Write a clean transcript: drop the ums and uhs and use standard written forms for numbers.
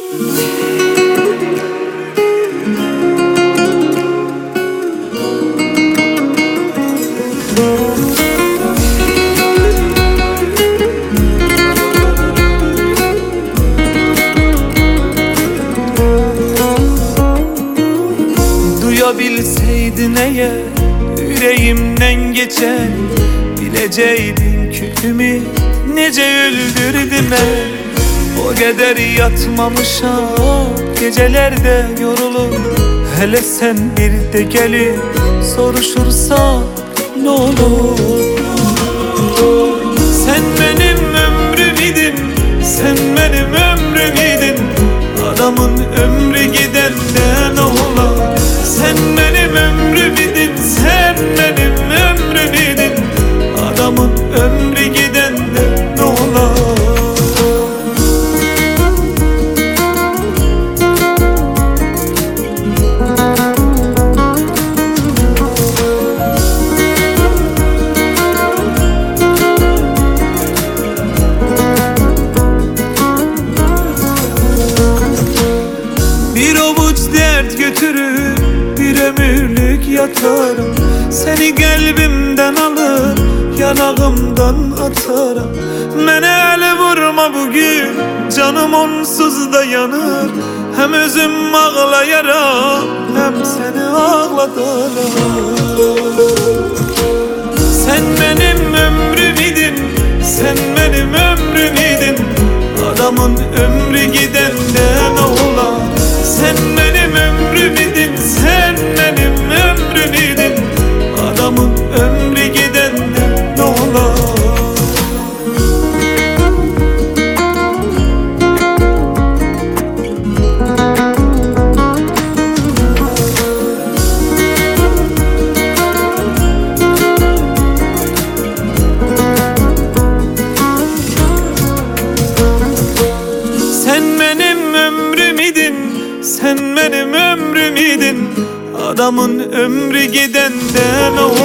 Duyabilseydin eğer yüreğimden geçen, bileceydin külümü nece öldürdüm ben. O kadar yatmamışam gecelerde yorulup, hele sen bir de gelip soruşursan ne olur. Sen benim ömrüm idin, sen benim ömrüm idin. Adamın ömrü gidende ne ola. Sen benim ömrüm idin, sen benim ömrüm idin. Adamın ömrü gidende ne ola. Bir avuç dert götürüp bir ömürlük yatarım. Seni kalbimden alır, yanağımdan atarım. Mene ele vurma bugün, canım onsuz da yanır. Hem özüm ağlayarak, hem seni ağlatarım. Sen benim ömrüm idin, sen benim ömrüm idin. Adamın ömrü gidende ne ola. Sen benim ömrüm idin, sen benim ömrüm idin. Adamın ömrü gidende ne ola. Sen benim ömrüm idin, sen benim ömrüm idin. Adamın ömrü gidende ne